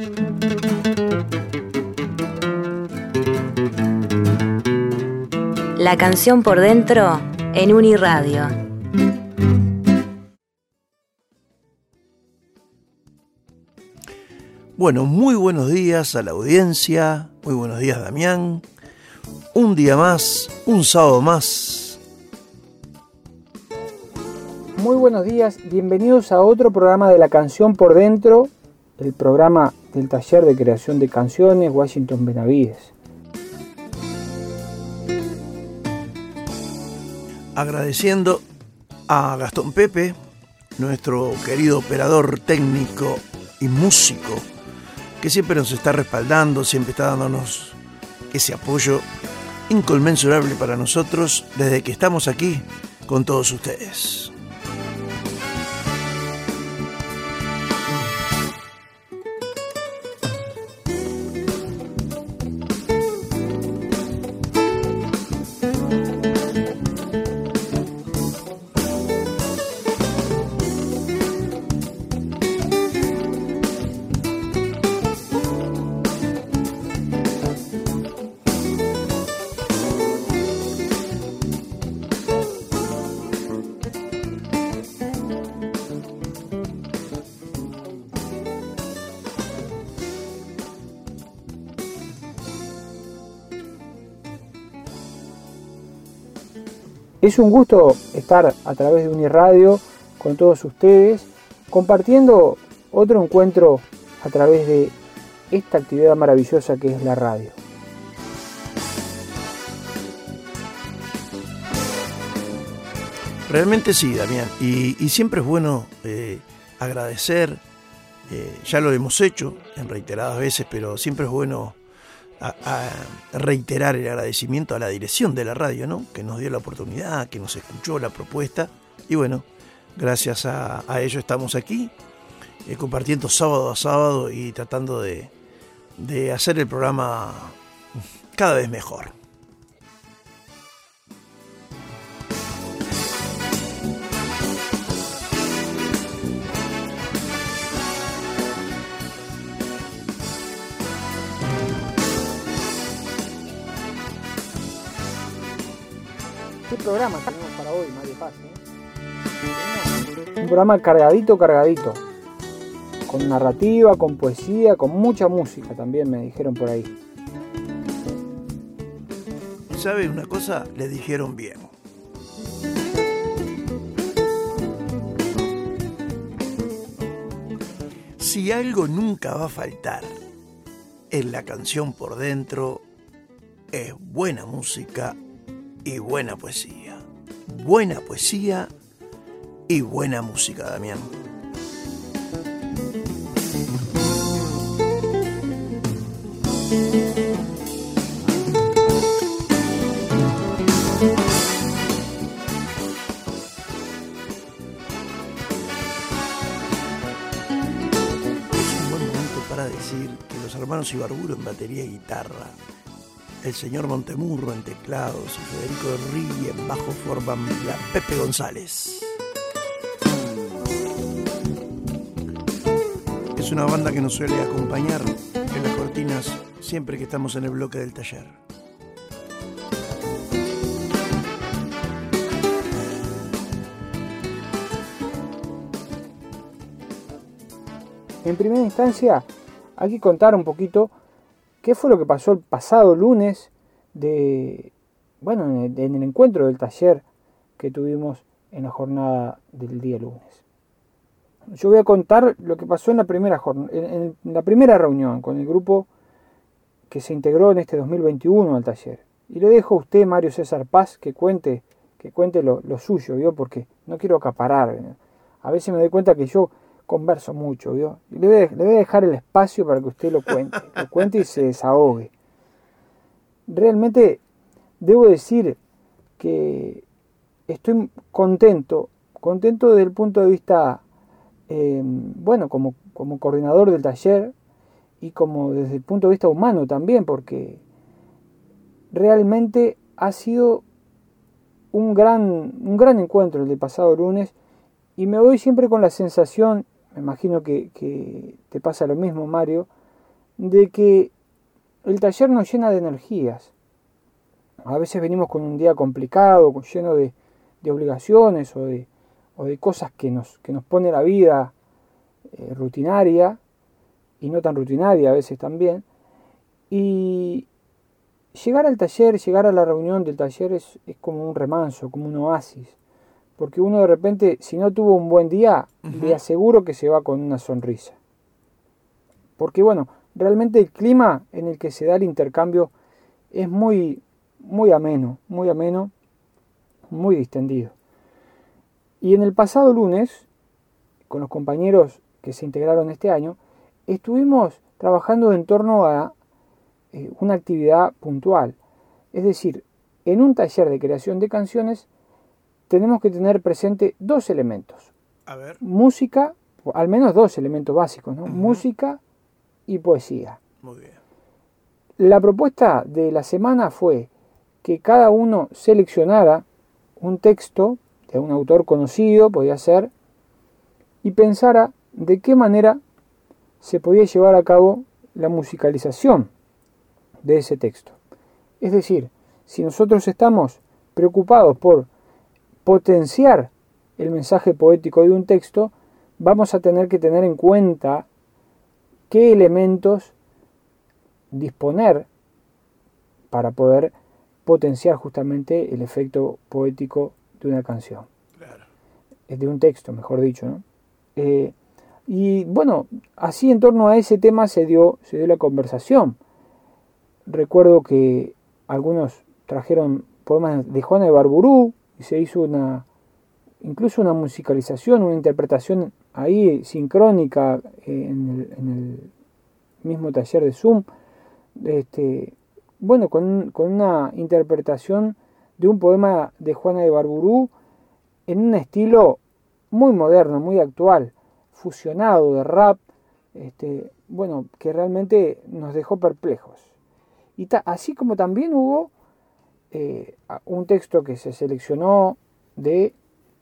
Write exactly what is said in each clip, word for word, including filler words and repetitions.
La canción por dentro en Uniradio. Bueno, muy buenos días a la audiencia, muy buenos días Damián. Un día más, un sábado más. Muy buenos días, bienvenidos a otro programa de La Canción por Dentro, el programa del Taller de Creación de Canciones Washington Benavides. Agradeciendo a Gastón Pepe, nuestro querido operador técnico y músico, que siempre nos está respaldando, siempre está dándonos ese apoyo inconmensurable para nosotros desde que estamos aquí con todos ustedes. Es un gusto estar a través de Uniradio con todos ustedes, compartiendo otro encuentro a través de esta actividad maravillosa que es la radio. Realmente sí, Damián, y, y siempre es bueno eh, agradecer, eh, ya lo hemos hecho en reiteradas veces, pero siempre es bueno A, a reiterar el agradecimiento a la dirección de la radio, ¿no? Que nos dio la oportunidad, que nos escuchó la propuesta y bueno, gracias a, a ello estamos aquí eh, compartiendo sábado a sábado y tratando de, de hacer el programa cada vez mejor. ¿Qué programa tenemos para hoy, Mario Paz? ¿eh? Un programa cargadito, cargadito. Con narrativa, con poesía, con mucha música también me dijeron por ahí. ¿Sabe una cosa? Le dijeron bien. Si algo nunca va a faltar en la canción por dentro, es buena música y buena poesía. Buena poesía y buena música, Damián. Es un buen momento para decir que los hermanos Ibarburu en batería y guitarra, el señor Montemurro en teclados y Federico Rigui en bajo forman la Pepe González. Es una banda que nos suele acompañar en las cortinas siempre que estamos en el bloque del taller. En primera instancia, hay que contar un poquito qué fue lo que pasó el pasado lunes de, bueno, en el, en el encuentro del taller que tuvimos en la jornada del día lunes. Yo voy a contar lo que pasó en la primera jornada, en, en la primera reunión con el grupo que se integró en este dos mil veintiuno al taller. Y le dejo a usted, Mario César Paz, que cuente, que cuente lo, lo suyo, ¿vio? Porque no quiero acaparar. ¿no? A veces me doy cuenta que yo converso mucho, ¿vio? Y le voy, a, le voy a dejar el espacio para que usted lo cuente, lo cuente y se desahogue. Realmente debo decir que estoy contento, contento desde el punto de vista, eh, bueno, como, como coordinador del taller y como desde el punto de vista humano también, porque realmente ha sido un gran, un gran encuentro el del pasado lunes y me voy siempre con la sensación, me imagino que, que te pasa lo mismo, Mario, de que el taller nos llena de energías. A veces venimos con un día complicado, lleno de, de obligaciones o de, o de cosas que nos, que nos pone la vida eh, rutinaria, y no tan rutinaria a veces también. Y llegar al taller, llegar a la reunión del taller es, es como un remanso, como un oasis. Porque uno de repente, si no tuvo un buen día, uh-huh. le aseguro que se va con una sonrisa. Porque bueno, realmente el clima en el que se da el intercambio es muy, muy ameno, muy ameno, muy distendido. Y en el pasado lunes, con los compañeros que se integraron este año, estuvimos trabajando en torno a eh, una actividad puntual. Es decir, en un taller de creación de canciones tenemos que tener presente dos elementos. A ver. Música, al menos dos elementos básicos, ¿no? Uh-huh. Música y poesía. Muy bien. La propuesta de la semana fue que cada uno seleccionara un texto de un autor conocido, podía ser, y pensara de qué manera se podía llevar a cabo la musicalización de ese texto. Es decir, si nosotros estamos preocupados por potenciar el mensaje poético de un texto, vamos a tener que tener en cuenta qué elementos disponer para poder potenciar justamente el efecto poético de una canción. Claro. De un texto, mejor dicho, ¿no? Eh, y bueno, así en torno a ese tema se dio, se dio la conversación. Recuerdo que algunos trajeron poemas de Juana de Barburú y se hizo una, incluso una musicalización, una interpretación ahí sincrónica en el, en el mismo taller de Zoom. Este, bueno, con, con una interpretación de un poema de Juana de Barburú en un estilo muy moderno, muy actual, fusionado de rap, este, bueno, que realmente nos dejó perplejos. Y ta, así como también hubo eh, un texto que se seleccionó de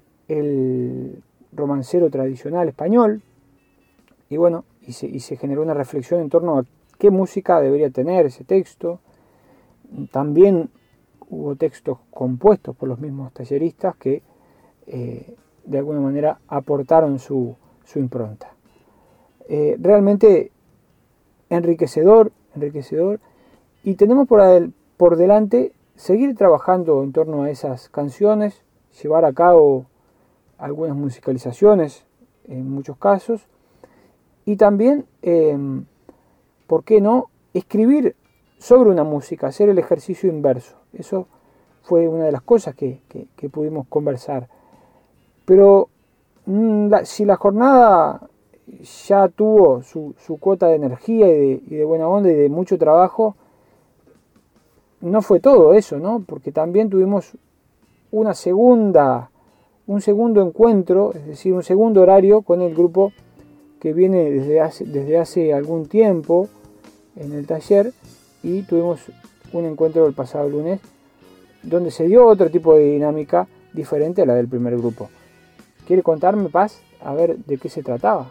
el romancero tradicional español, y bueno, y se, y se generó una reflexión en torno a qué música debería tener ese texto. También hubo textos compuestos por los mismos talleristas que eh, de alguna manera aportaron su, su impronta. Eh, realmente enriquecedor, enriquecedor, y tenemos por, adel, por delante seguir trabajando en torno a esas canciones, llevar a cabo algunas musicalizaciones en muchos casos, y también, eh, ¿por qué no?, escribir sobre una música, hacer el ejercicio inverso. Eso fue una de las cosas que, que, que pudimos conversar. Pero la, si la jornada ya tuvo su, su cuota de energía y de, y de buena onda y de mucho trabajo, no fue todo eso, ¿no? Porque también tuvimos una segunda, un segundo encuentro, es decir, un segundo horario con el grupo que viene desde hace, desde hace algún tiempo en el taller, y tuvimos un encuentro el pasado lunes donde se dio otro tipo de dinámica diferente a la del primer grupo. ¿Quiere contarme, Paz, a ver de qué se trataba?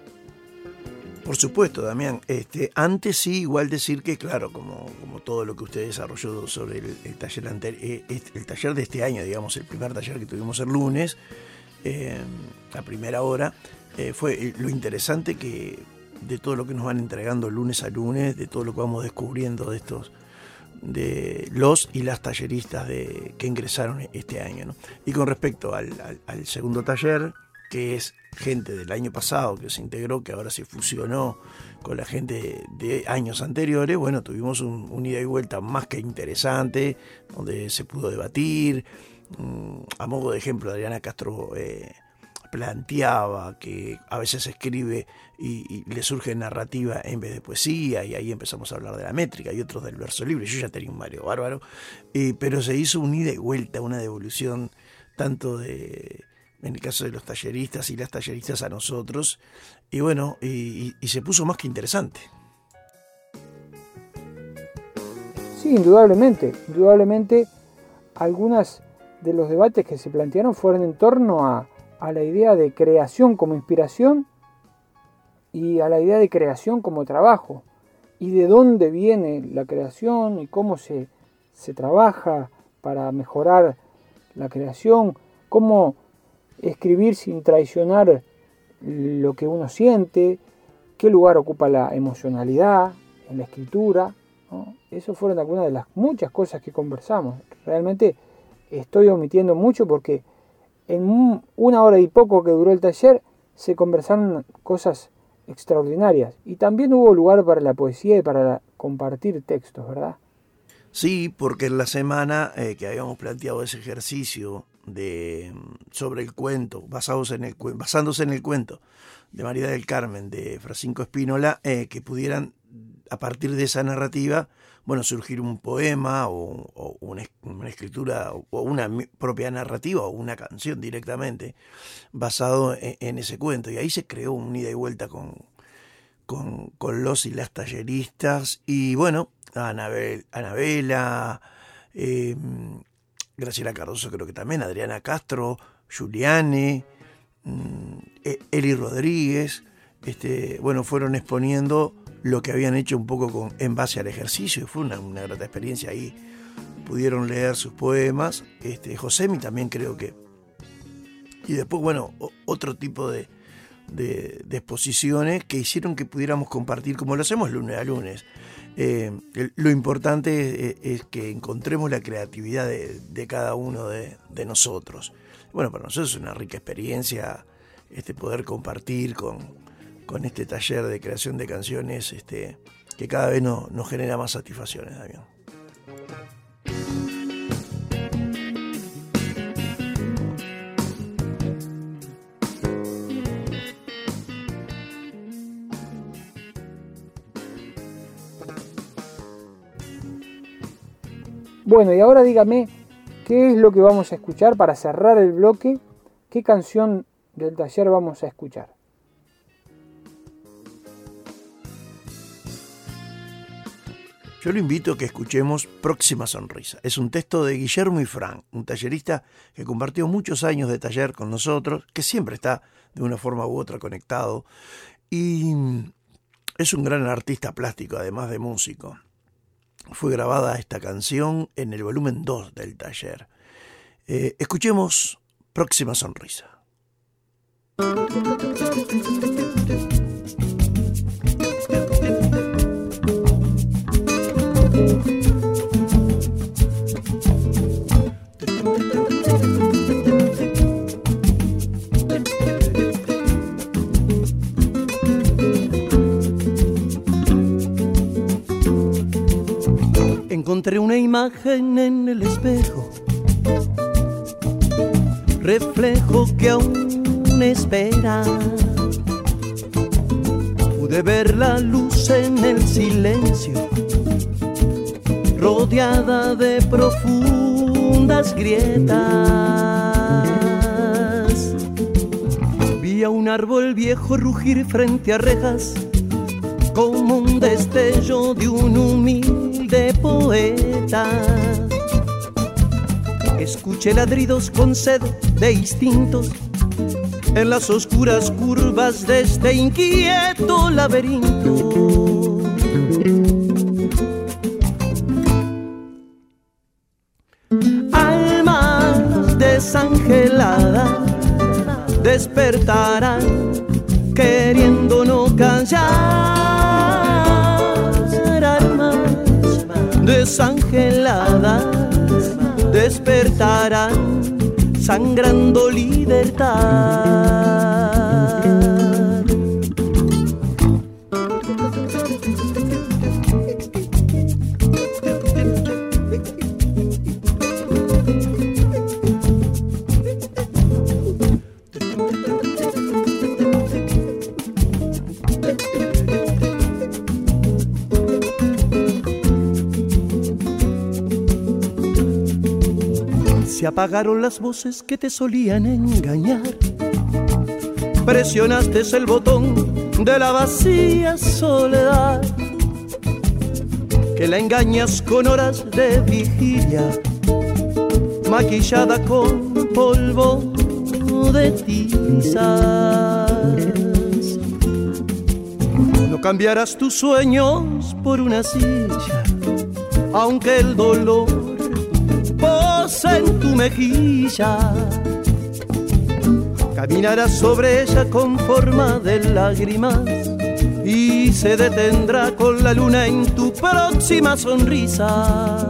Por supuesto, Damián. Este, antes sí, igual decir que, claro, como, como todo lo que usted desarrolló sobre el, el taller anterior, eh, el taller de este año, digamos, el primer taller que tuvimos el lunes, eh, a primera hora, eh, fue lo interesante que de todo lo que nos van entregando lunes a lunes, de todo lo que vamos descubriendo de estos, de los y las talleristas de, que ingresaron este año, ¿no? Y con respecto al, al, al segundo taller, que es gente del año pasado que se integró, que ahora se fusionó con la gente de años anteriores, bueno, tuvimos un, un ida y vuelta más que interesante, donde se pudo debatir. A modo de ejemplo, Adriana Castro eh, planteaba que a veces escribe y, y le surge narrativa en vez de poesía, y ahí empezamos a hablar de la métrica, y otros del verso libre. Yo ya tenía un Mario bárbaro, eh, pero se hizo un ida y vuelta, una devolución tanto de, en el caso de los talleristas y las talleristas, a nosotros, y bueno, y, y, y se puso más que interesante. Sí, indudablemente, indudablemente algunas de los debates que se plantearon fueron en torno a, a la idea de creación como inspiración y a la idea de creación como trabajo. y de dónde viene la creación y cómo se, se trabaja para mejorar la creación, cómo escribir sin traicionar lo que uno siente, qué lugar ocupa la emocionalidad en la escritura, ¿no? Esas fueron algunas de las muchas cosas que conversamos. Realmente estoy omitiendo mucho porque en una hora y poco que duró el taller se conversaron cosas extraordinarias. Y también hubo lugar para la poesía y para la, compartir textos, ¿verdad? Sí, porque en la semana eh, que habíamos planteado ese ejercicio de sobre el cuento, basados en el, basándose en el cuento de María del Carmen, de Francisco Spínola, eh, que pudieran, a partir de esa narrativa, bueno, surgir un poema o, o una, una escritura o una propia narrativa o una canción directamente basado en, en ese cuento. Y ahí se creó un ida y vuelta con, con, con los y las talleristas. Y bueno, Anabel, Anabela, eh, Graciela Cardoso creo que también, Adriana Castro, Giuliani, eh, Eli Rodríguez, este, bueno, fueron exponiendo lo que habían hecho un poco con, en base al ejercicio, y fue una, una grata experiencia. Ahí pudieron leer sus poemas, este, Josemi también creo que, y después, bueno, o, otro tipo de, de, de exposiciones que hicieron que pudiéramos compartir, como lo hacemos lunes a lunes. Eh, el, lo importante es, es que encontremos la creatividad de, de cada uno de, de nosotros. Bueno, para nosotros es una rica experiencia este, poder compartir con, con este taller de creación de canciones este, que cada vez no, nos genera más satisfacciones, Damián. Bueno, y ahora dígame, ¿qué es lo que vamos a escuchar para cerrar el bloque? ¿Qué canción del taller vamos a escuchar? Yo lo invito a que escuchemos Próxima Sonrisa. Es un texto de Guillermo Ifrán, un tallerista que compartió muchos años de taller con nosotros, que siempre está de una forma u otra conectado, y es un gran artista plástico, además de músico. Fue grabada esta canción en el volumen dos del taller. Eh, escuchemos Próxima Sonrisa. Encontré una imagen en el espejo, reflejo que aún espera. Pude ver la luz en el silencio, rodeada de profundas grietas. Vi a un árbol viejo rugir frente a rejas, como un destello de un humilde poeta. Escuché ladridos con sed de instintos en las oscuras curvas de este inquieto laberinto. Almas desangeladas despertarán queriendo no callar. Almas desangeladas despertarán sangrando libertad. Se apagaron las voces que te solían engañar. Presionaste el botón de la vacía soledad, que la engañas con horas de vigilia, maquillada con polvo de tizas. No cambiarás tus sueños por una silla, aunque el dolor pose en tu mejilla. Caminarás sobre ella con forma de lágrimas y se detendrá con la luna en tu próxima sonrisa.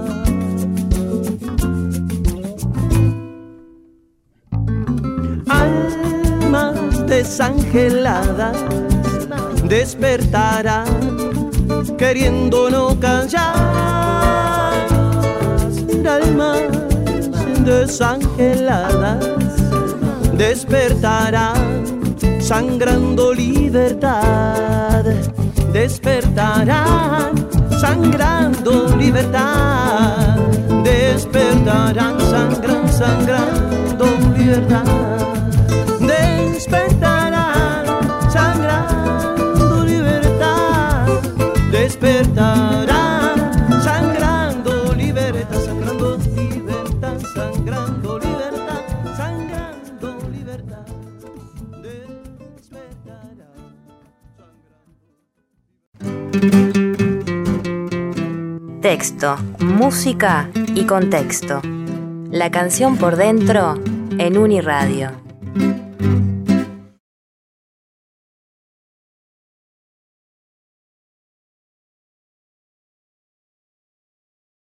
Almas desangeladas despertarán queriendo no callar. Almas desangeladas despertarán sangrando libertad. Despertarán sangrando libertad. Despertarán sangrando, sangrando libertad. Despertarán sangrando libertad. Despertarán sangrando libertad, sangrando libertad, sangrando libertad, sangrando libertad. Despertarán sangrando. Texto, música y contexto. La canción por dentro en Uniradio.